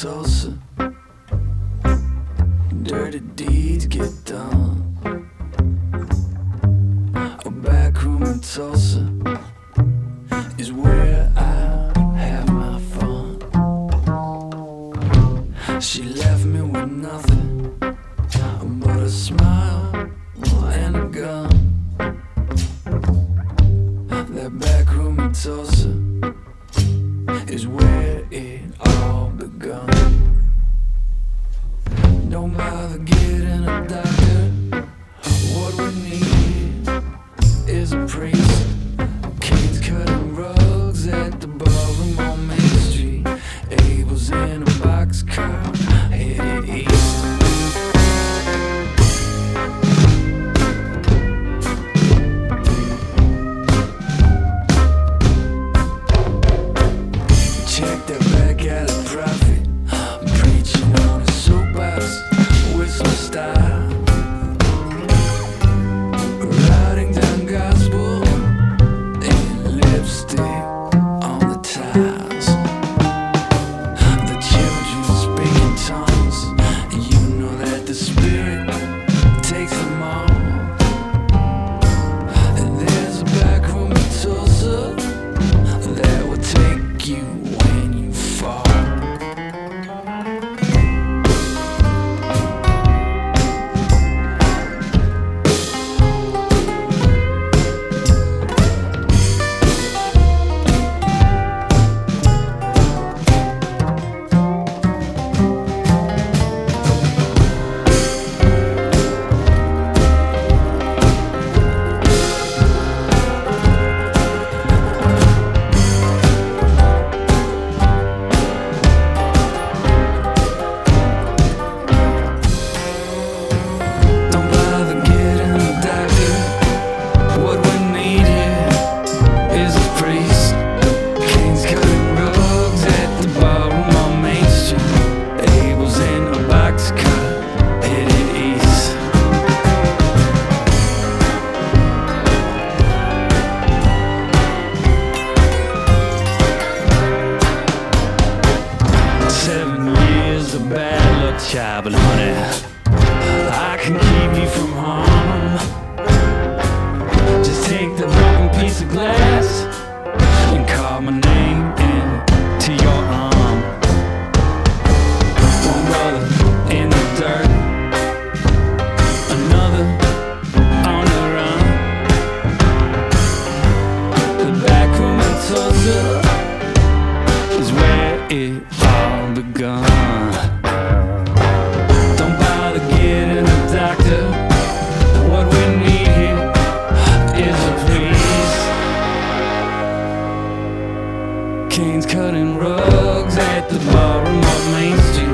Tulsa, dirty deeds get done. A back room in Tulsa is where I have my fun. She left me with nothing but a smile and a gun. That back room in Tulsa is where it all begun. Don't bother getting a doctor. What we need is a priest. Kids cutting rugs at the ballroom on Main Street. Abel's in a boxcar headed east. Check that back alley prophet, preaching on a soapbox with some style, writing down gospel in lipstick on the tiles. The children speak in tongues, and you know that the Spirit takes them all. And there's a back room in Tulsa that will take you when you fall. Bad luck, child, but honey, I can keep you from harm. Just take the broken piece of glass and carve my name into your arm. One brother in the dirt, another on the run. The back room in Tulsa is where it all begun. What we need here is a priest. Canes cutting rugs at the ballroom on Main Street.